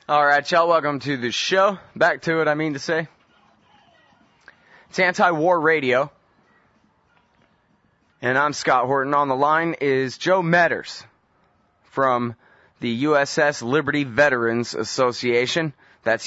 All right, y'all, welcome to the show. Back to it, I mean to say. It's Anti-War Radio. And I'm Scott Horton. On the line is Joe Metters from the USS Liberty Veterans Association. That's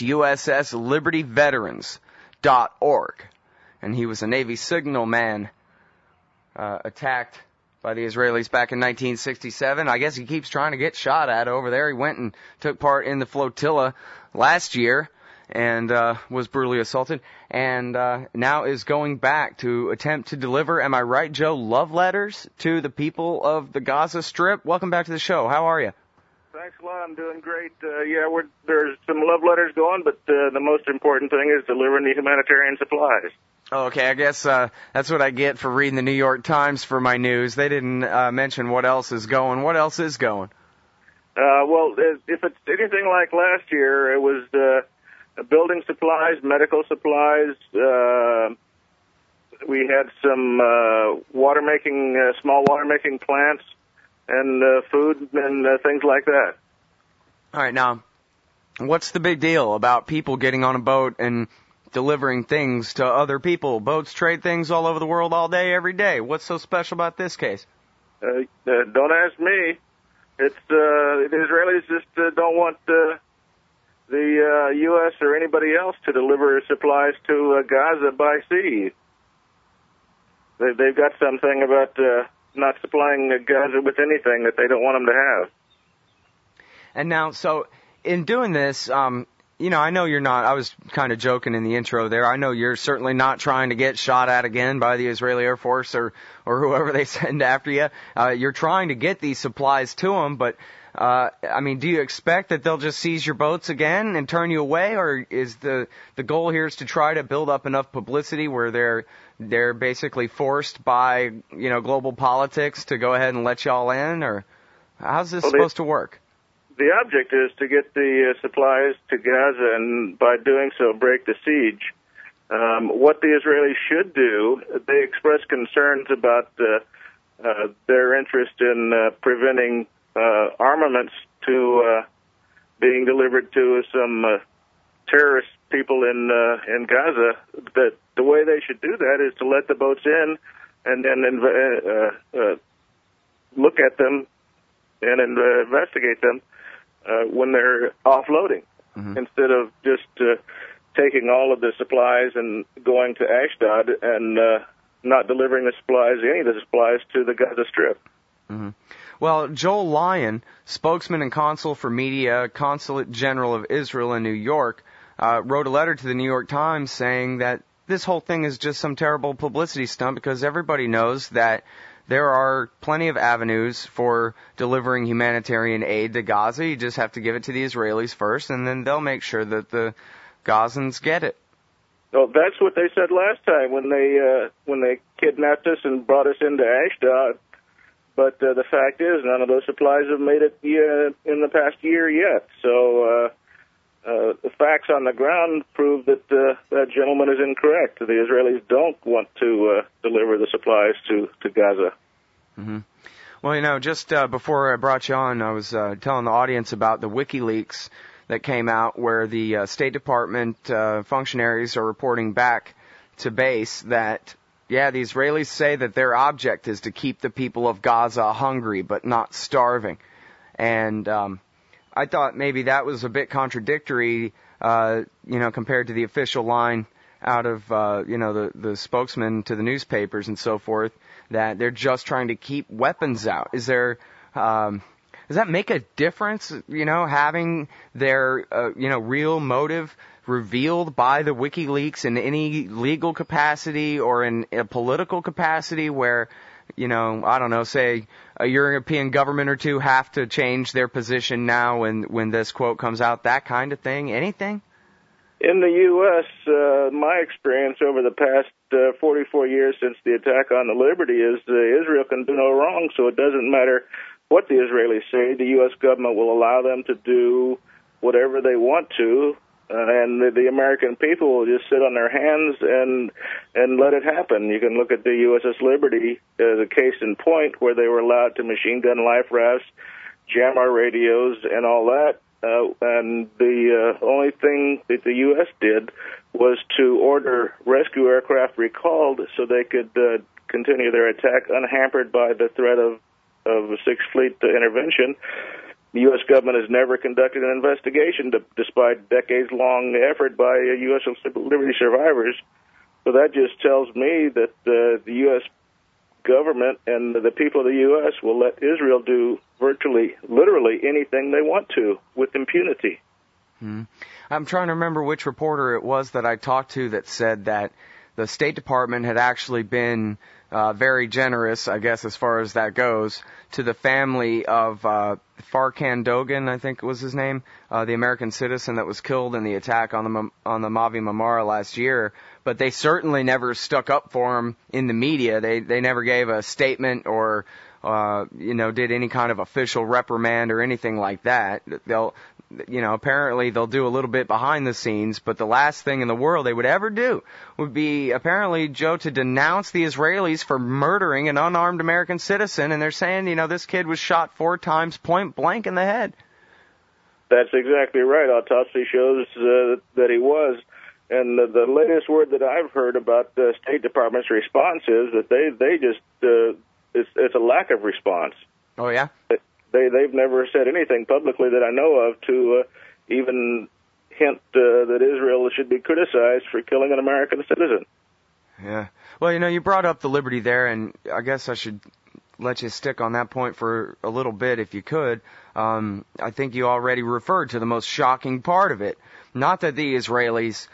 usslibertyveterans.org. And he was a Navy signalman attacked by the Israelis back in 1967. I guess he keeps trying to get shot at over there. He went and took part in the flotilla last year and was brutally assaulted, and now is going back to attempt to deliver, am I right, Joe, love letters to the people of the Gaza Strip? Welcome back to the show. How are you? Thanks a lot. I'm doing great. There's some love letters going, but the most important thing is delivering the humanitarian supplies. Okay, I guess that's what I get for reading the New York Times for my news. They didn't mention what else is going. What else is going? Well, if it's anything like last year, it was building supplies, medical supplies. We had some small water-making plants, and food and things like that. All right, now, what's the big deal about people getting on a boat and delivering things to other people? Boats trade things all over the world all day, every day. What's so special about this case? Don't ask me. It's the Israelis just don't want the U.S. or anybody else to deliver supplies to Gaza by sea. They've got something about not supplying Gaza with anything that they don't want them to have. And now, so in doing this, I know you're not, I was kind of joking in the intro there, I know you're certainly not trying to get shot at again by the Israeli Air Force or whoever they send after you. You're trying to get these supplies to them, but, do you expect that they'll just seize your boats again and turn you away, or is the goal here is to try to build up enough publicity where they're basically forced by, global politics to go ahead and let y'all in, or how's this supposed to work? The object is to get the supplies to Gaza and by doing so break the siege. What the Israelis should do, they express concerns about their interest in preventing armaments to being delivered to some terrorist people in Gaza. That the way they should do that is to let the boats in and then look at them and investigate them when they're offloading, instead of just taking all of the supplies and going to Ashdod and not delivering any of the supplies to the Gaza Strip. Mm-hmm. Well, Joel Lyon, spokesman and consul for media, Consulate General of Israel in New York, wrote a letter to the New York Times saying that this whole thing is just some terrible publicity stunt because everybody knows that there are plenty of avenues for delivering humanitarian aid to Gaza. You just have to give it to the Israelis first, and then they'll make sure that the Gazans get it. Well, that's what they said last time when they kidnapped us and brought us into Ashdod. But the fact is, none of those supplies have made it in the past year yet. So the facts on the ground prove that that gentleman is incorrect. The Israelis don't want to deliver the supplies to Gaza. Mm-hmm. Well, just before I brought you on, I was telling the audience about the WikiLeaks that came out where the State Department functionaries are reporting back to base that, the Israelis say that their object is to keep the people of Gaza hungry but not starving. And I thought maybe that was a bit contradictory, compared to the official line out of, the spokesman to the newspapers and so forth, that they're just trying to keep weapons out. Is there, does that make a difference, having their, real motive revealed by the WikiLeaks in any legal capacity or in a political capacity where, I don't know, say a European government or two have to change their position now when this quote comes out, that kind of thing? Anything? In the U.S., my experience over the past 44 years since the attack on the Liberty is Israel can do no wrong, so it doesn't matter what the Israelis say. The U.S. government will allow them to do whatever they want to, and the American people will just sit on their hands and let it happen. You can look at the USS Liberty as a case in point where they were allowed to machine gun life rafts, jam our radios, and all that, and the only thing that the U.S. did was to order rescue aircraft recalled so they could continue their attack unhampered by the threat of a Sixth Fleet intervention. The U.S. government has never conducted an investigation, despite decades-long effort by U.S. Liberty survivors. So that just tells me that the U.S. government and the people of the U.S. will let Israel do virtually, literally anything they want to with impunity. I'm trying to remember which reporter it was that I talked to that said that the State Department had actually been very generous, I guess, as far as that goes, to the family of Farkan Dogan, I think was his name, the American citizen that was killed in the attack on the Mavi Marmara last year. But they certainly never stuck up for him in the media. They never gave a statement or did any kind of official reprimand or anything like that. Apparently they'll do a little bit behind the scenes, but the last thing in the world they would ever do would be, apparently, Joe, to denounce the Israelis for murdering an unarmed American citizen, and they're saying, this kid was shot 4 times point blank in the head. That's exactly right. Autopsy shows that he was. And the latest word that I've heard about the State Department's response is that they just, it's a lack of response. Oh, yeah? They've never said anything publicly that I know of to even hint that Israel should be criticized for killing an American citizen. Yeah. Well, you brought up the Liberty there, and I guess I should let you stick on that point for a little bit if you could. I think you already referred to the most shocking part of it. Not that the Israelis,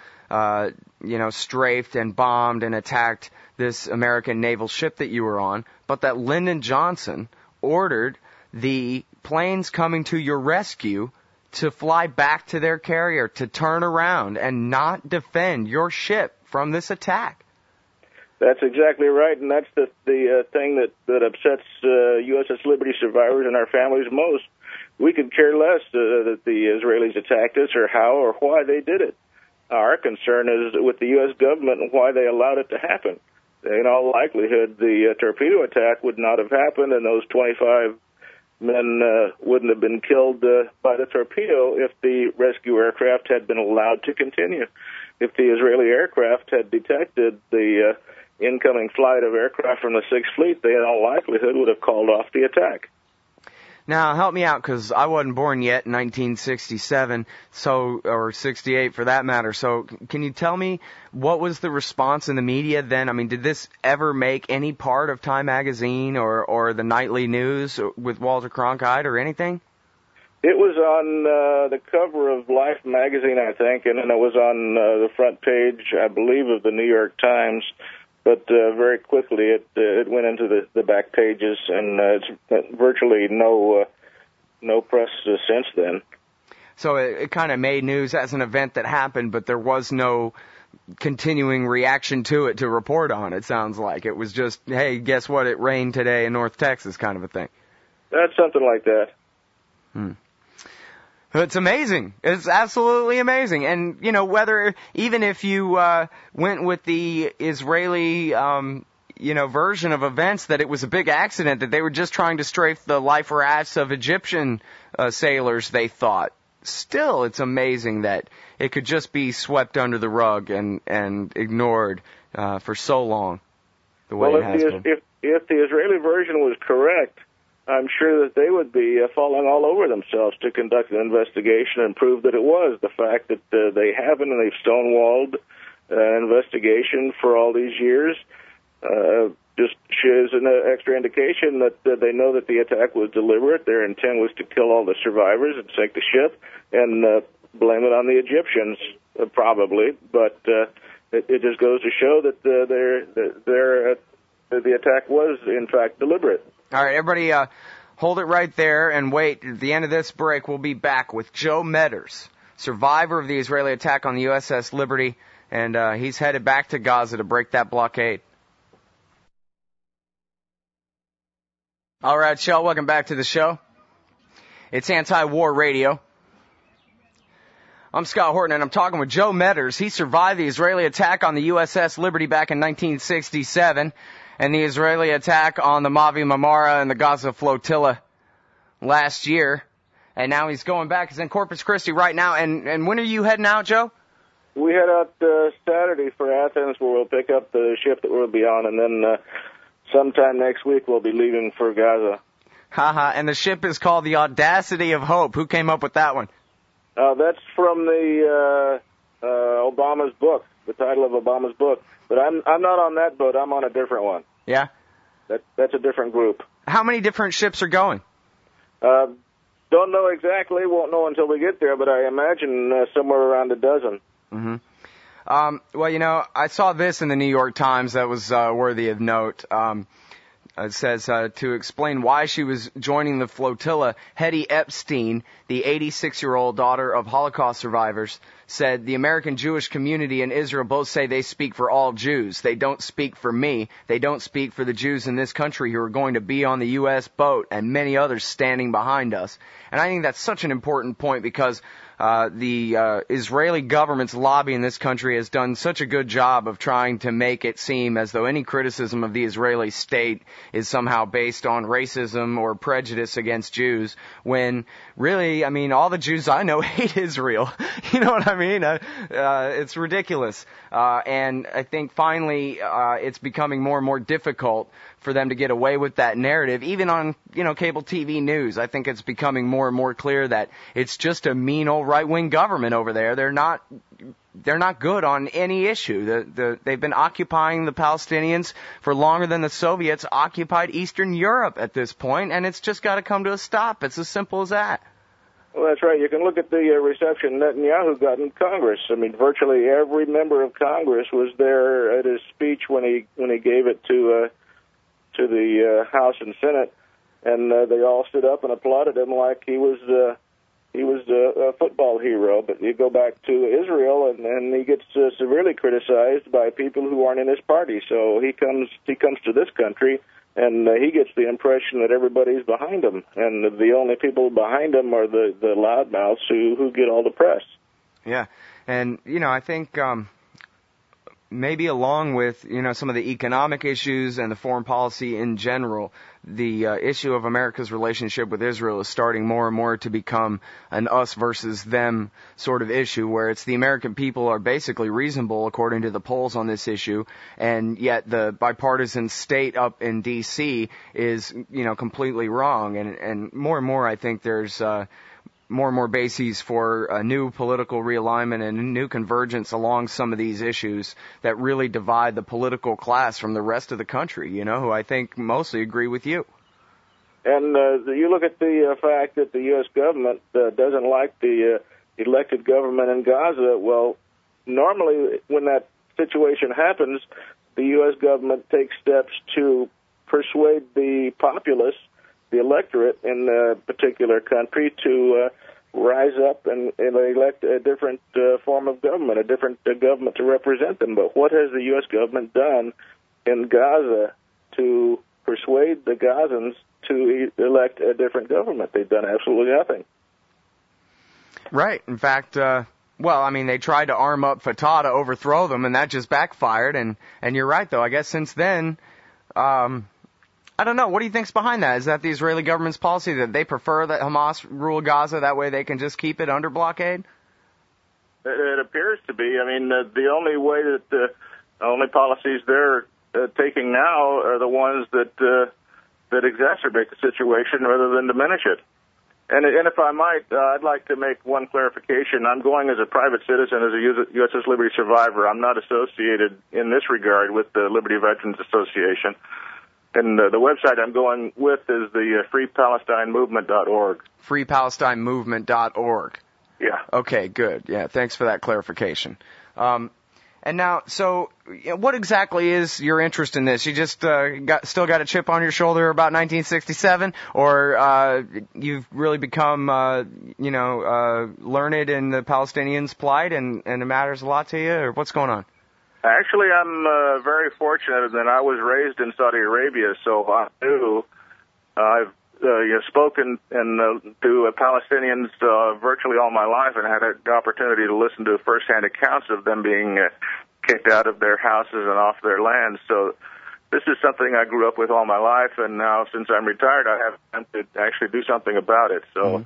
strafed and bombed and attacked this American naval ship that you were on, but that Lyndon Johnson ordered the planes coming to your rescue to fly back to their carrier, to turn around and not defend your ship from this attack. That's exactly right, and that's the thing that upsets USS Liberty survivors and our families most. We could care less that the Israelis attacked us or how or why they did it. Our concern is with the U.S. government and why they allowed it to happen. In all likelihood, the torpedo attack would not have happened, and those 25 men wouldn't have been killed by the torpedo if the rescue aircraft had been allowed to continue. If the Israeli aircraft had detected the incoming flight of aircraft from the Sixth Fleet, they in all likelihood would have called off the attack. Now, help me out, because I wasn't born yet in 1967, or 68 for that matter. So can you tell me what was the response in the media then? I mean, did this ever make any part of Time Magazine or the nightly news with Walter Cronkite or anything? It was on the cover of Life magazine, I think, and then it was on the front page, I believe, of the New York Times. But very quickly it went into the back pages, and it's virtually no press since then. So it kind of made news as an event that happened, but there was no continuing reaction to it to report on, it sounds like. It was just, hey, guess what, it rained today in North Texas kind of a thing. That's something like that. It's amazing. It's absolutely amazing. And, even if you went with the Israeli, version of events, that it was a big accident, that they were just trying to strafe the life rafts of Egyptian sailors, they thought. Still, it's amazing that it could just be swept under the rug and ignored for so long, the way it has been. If the Israeli version was correct, I'm sure that they would be falling all over themselves to conduct an investigation and prove that it was. The fact that they haven't, and they've stonewalled an investigation for all these years, just shows an extra indication that they know that the attack was deliberate. Their intent was to kill all the survivors and sink the ship, and blame it on the Egyptians, probably. But it just goes to show that the attack was, in fact, deliberate. All right, everybody, hold it right there and wait. At the end of this break, we'll be back with Joe Medders, survivor of the Israeli attack on the USS Liberty, and he's headed back to Gaza to break that blockade. All right, Shell, welcome back to the show. It's Anti-War Radio. I'm Scott Horton, and I'm talking with Joe Medders. He survived the Israeli attack on the USS Liberty back in 1967. And the Israeli attack on the Mavi Marmara and the Gaza flotilla last year. and now he's going back. He's in Corpus Christi right now. And when are you heading out, Joe? We head out Saturday for Athens, where we'll pick up the ship that we'll be on, and then sometime next week we'll be leaving for Gaza. Haha, and the ship is called the Audacity of Hope. Who came up with that one? That's from the Obama's book, the title of Obama's book. But I'm not on that boat. I'm on a different one. Yeah? That's a different group. How many different ships are going? Don't know exactly. Won't know until we get there, but I imagine somewhere around a dozen. Mm-hmm. Well, I saw this in the New York Times that was worthy of note. It says, to explain why she was joining the flotilla, Hetty Epstein, the 86-year-old daughter of Holocaust survivors, said, the American Jewish community and Israel both say they speak for all Jews. They don't speak for me. They don't speak for the Jews in this country who are going to be on the U.S. boat and many others standing behind us. And I think that's such an important point because the Israeli government's lobby in this country has done such a good job of trying to make it seem as though any criticism of the Israeli state is somehow based on racism or prejudice against Jews, when really, I mean, all the Jews I know hate Israel. You know what I mean? It's ridiculous. And I think finally it's becoming more and more difficult for them to get away with that narrative, even on, cable TV news. I think it's becoming more and more clear that it's just a mean old right-wing government over there. They're not good on any issue. They've been occupying the Palestinians for longer than the Soviets occupied Eastern Europe at this point, and it's just got to come to a stop. It's as simple as that. Well, that's right. You can look at the reception Netanyahu got in Congress. I mean, virtually every member of Congress was there at his speech when he gave it to the House and Senate, and they all stood up and applauded him like he was a football hero. But you go back to Israel, and he gets severely criticized by people who aren't in his party. So he comes to this country, and he gets the impression that everybody's behind him, and the only people behind him are the loudmouths who get all the press. Yeah, and I think maybe along with some of the economic issues and the foreign policy in general, the issue of America's relationship with Israel is starting more and more to become an us versus them sort of issue, where it's the American people are basically reasonable according to the polls on this issue, and yet the bipartisan state up in D.C. is completely wrong, and more I think there's more and more bases for a new political realignment and a new convergence along some of these issues that really divide the political class from the rest of the country, who I think mostly agree with you. And you look at the fact that the U.S. government doesn't like the elected government in Gaza. Well, normally when that situation happens, the U.S. government takes steps to persuade the populace, the electorate in a particular country, to rise up and elect a different form of government, a different government to represent them. But what has the U.S. government done in Gaza to persuade the Gazans to elect a different government? They've done absolutely nothing. Right. In fact, they tried to arm up Fatah to overthrow them, and that just backfired. And you're right, though. I guess since then, I don't know. What do you think's behind that? Is that the Israeli government's policy that they prefer that Hamas rule Gaza, that way they can just keep it under blockade? It appears to be. I mean, the only way that the only policies they're taking now are the ones that exacerbate the situation rather than diminish it. And if I might, I'd like to make one clarification. I'm going as a private citizen, as a USS Liberty survivor. I'm not associated in this regard with the Liberty Veterans Association. And the website I'm going with is the freepalestinemovement.org. Freepalestinemovement.org. Yeah. Okay, good. Yeah, thanks for that clarification. And now, so what exactly is your interest in this? You just still got a chip on your shoulder about 1967, or you've really become learned in the Palestinians' plight and it matters a lot to you, or what's going on? Actually, I'm very fortunate that I was raised in Saudi Arabia, so I knew I've spoken to Palestinians virtually all my life, and had the opportunity to listen to firsthand accounts of them being kicked out of their houses and off their lands. So this is something I grew up with all my life, and now since I'm retired, I have time to actually do something about it. So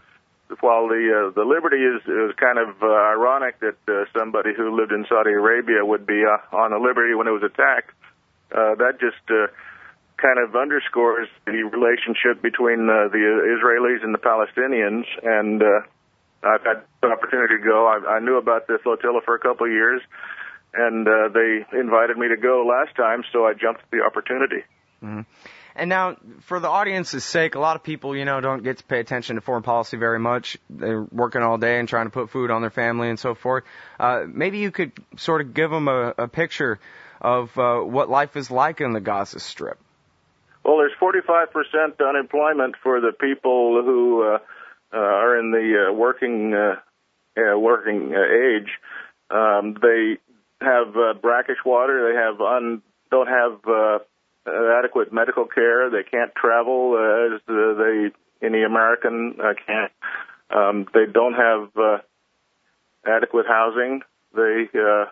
while the Liberty is kind of ironic that somebody who lived in Saudi Arabia would be on the Liberty when it was attacked, that just kind of underscores the relationship between the Israelis and the Palestinians. And I've had the opportunity to go. I knew about the flotilla for a couple of years, and they invited me to go last time, so I jumped at the opportunity. Mm-hmm. And now, for the audience's sake, a lot of people, don't get to pay attention to foreign policy very much. They're working all day and trying to put food on their family and so forth. Maybe you could sort of give them a picture of what life is like in the Gaza Strip. Well, there's 45% unemployment for the people who are in the working age. They have brackish water. They don't have adequate medical care. They can't travel as any American can. They don't have adequate housing. Their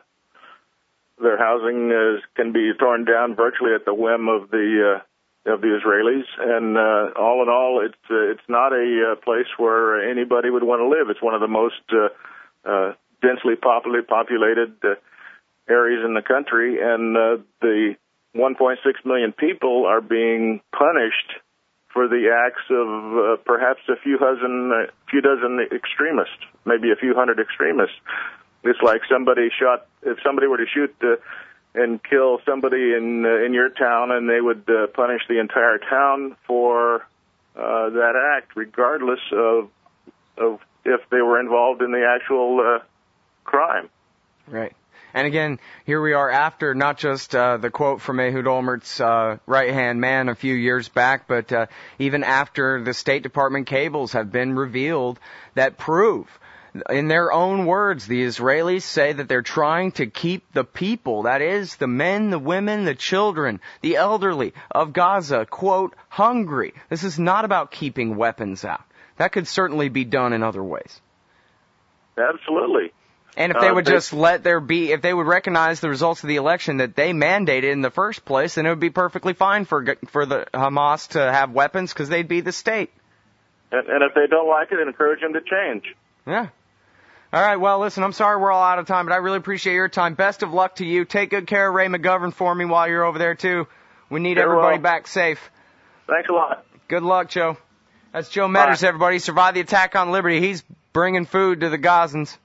housing can be torn down virtually at the whim of the Israelis, and all in all, it's not a place where anybody would want to live. It's one of the most densely populated areas in the country, and the 1.6 million people are being punished for the acts of perhaps a few dozen extremists, maybe a few hundred extremists. It's like if somebody were to shoot and kill somebody in your town, and they would punish the entire town for that act, regardless of if they were involved in the actual crime. Right. And again, here we are after not just the quote from Ehud Olmert's right-hand man a few years back, but even after the State Department cables have been revealed that prove, in their own words, the Israelis say that they're trying to keep the people, that is, the men, the women, the children, the elderly of Gaza, quote, hungry. This is not about keeping weapons out. That could certainly be done in other ways. Absolutely. And if they would just if they would recognize the results of the election that they mandated in the first place, then it would be perfectly fine for the Hamas to have weapons because they'd be the state. And if they don't like it, encourage them to change. Yeah. All right, well, listen, I'm sorry we're all out of time, but I really appreciate your time. Best of luck to you. Take good care of Ray McGovern for me while you're over there, too. We need everybody back safe. Thanks a lot. Good luck, Joe. That's Joe Medders, everybody. Survived the attack on Liberty. He's bringing food to the Gazans.